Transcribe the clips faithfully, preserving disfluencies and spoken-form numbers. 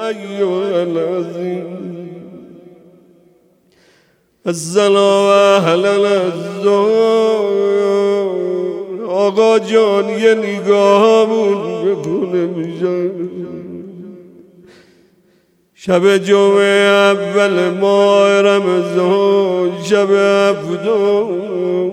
أيها العظيم السلام أهلا الزهر آقا جان یه نگاهمون بکنه میشه شب جمعه اول ماه رمضان شب هفتم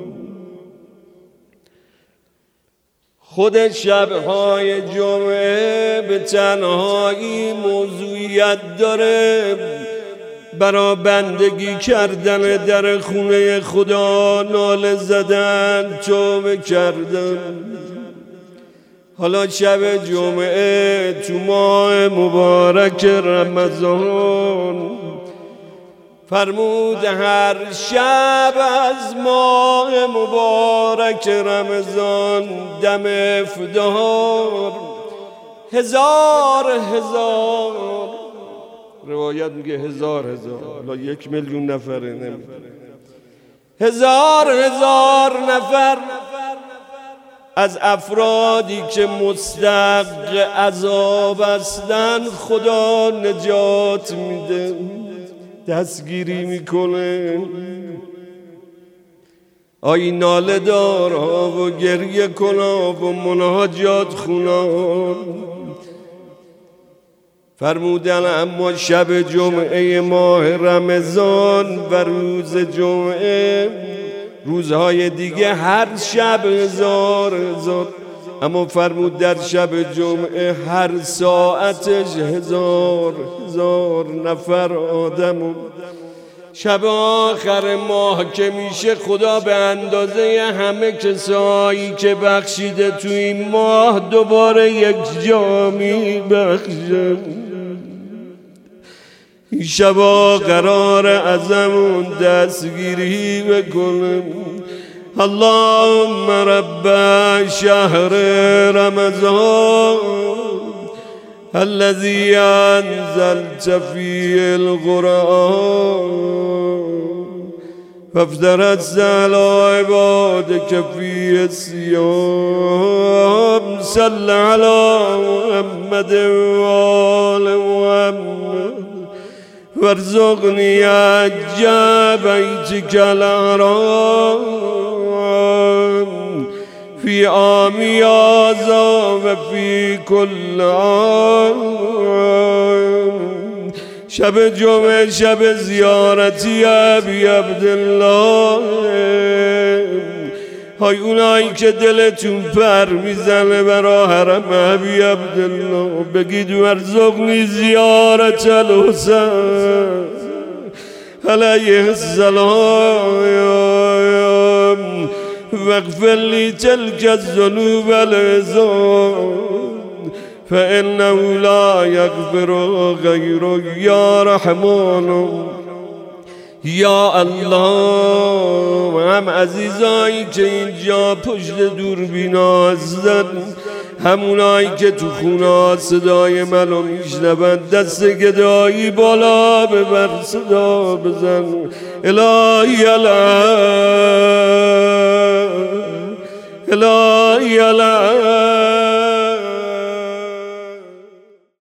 خود شبهای جمعه به تنهایی موضوعیت داره برا بندگی کردن در خونه خدا ناله زدن توبه کردن حالا شب جمعه تو ماه مبارک رمضان فرمود هر شب از ماه مبارک رمضان دم افطار هزار هزار روایت میگه هزار هزار حالا یک میلیون نفره نمیدونه هزار هزار نفر از افرادی که مستحق عذاب هستن خدا نجات میده دستگیری میکنه آی ناله دارها و گریه کنا و مناجات خونان فرمودن اما شب جمعه ماه رمضان و روز جمعه روزهای دیگه هر شب هزار هزار اما فرمود در شب جمعه هر ساعتش هزار هزار نفر آدم شب آخر ماه که میشه خدا به اندازه همه کسایی که بخشیده تو این ماه دوباره یک جا میبخشه این شبا قرار ازمون دستگیری بکنم اللهم رب شهر رمضان الذي انزلت فيه القرآن فافترضت على عبادك فيه الصيام صل على محمد وآل محمد وارزقني حج بيتك الحرام في عام هذا وفي كل عام شب جمعه شب زیارتی ابی عبدالله های اونایی که دلتون پر میزنه برا حرم ابی عبدالله بگید ورزقنی زیارت الحسین علیه السلام واغفر لی تلک الذنوب العظام فانه لا یغفر غیرک یا رحمان یا الله هم عزیزایی که اینجا پشت دوربینا هستن همونایی که تو خونه صدای منو میشنون دست گدایی بالا ببر صدا بزن الهی الهی الهی الهی